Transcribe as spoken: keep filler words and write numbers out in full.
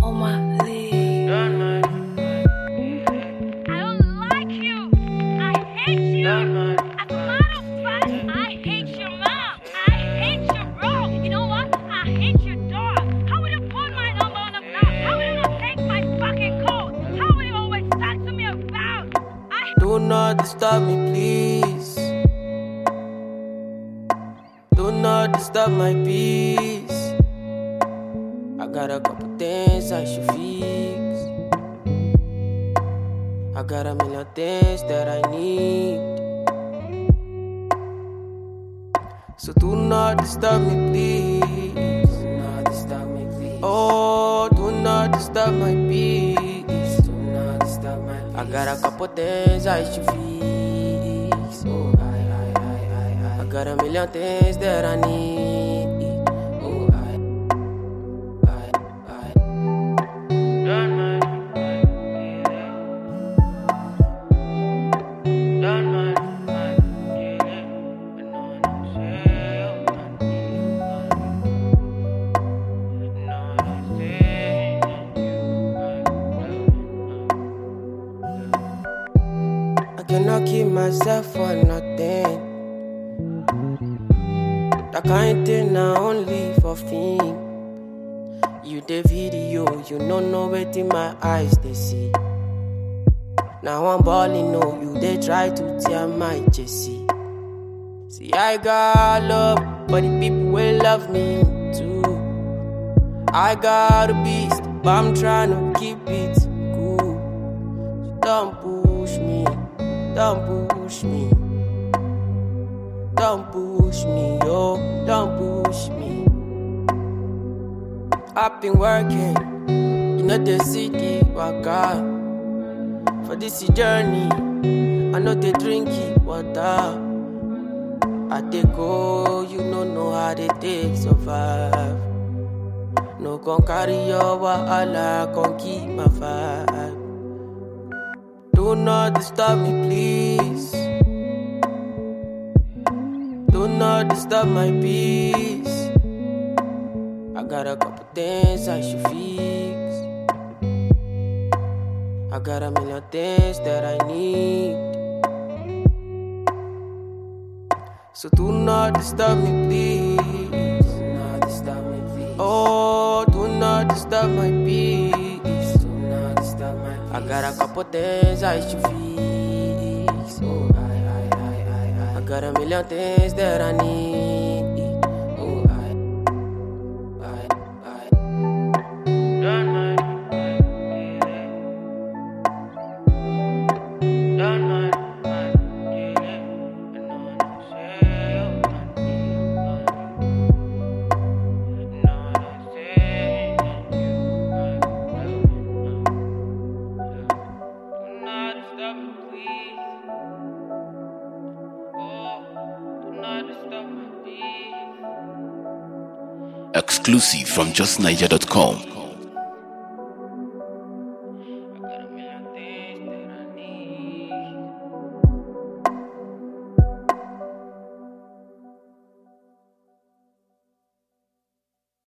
on my league. I don't like you. I hate you. As a matter of fact, I hate your mom. I hate your bro. You know what? I hate your dog. How would you put my number on the block? How would you not take my fucking code? How would you always talk to me about? I Do not disturb me, please. Do not disturb my peace. I got a couple things I should fix. I got a million things that I need. So do not disturb me, please. Do not disturb me, please. Oh, do not disturb my peace. Do not disturb my peace. I got a couple things I should fix. Oh, I, I, I, I, I. I got a million things that I need. Oh, I, I, I. Don't mind. Don't mind. I cannot keep myself for nothing. That kind thing I only for fame. You the video, you don't know what in my eyes they see. Now I'm balling, no, you they try to tear my Jesse. See, I got love, but the people will love me too. I got a beast, but I'm trying to keep it cool. So don't push me, don't push me. Don't push me, yo, don't push me. I've been working, you know the city, waka. For this journey, I know they drink it, water. I take go, you don't know how they take survive. No gon' carry your wahala, gon' keep my vibe. Do not disturb me, please. Do not disturb my peace. I got a couple things I should fix. I got a million things that I need. So do not disturb me, please. Do not disturb me, please. Oh, do not disturb my peace. Do not disturb my peace. I got a couple things I should fix. Oh, I, I, I, I, I got a million things that I need. Oh, I, I, I. Don't mind. Don't mind. Exclusive from just niger dot com.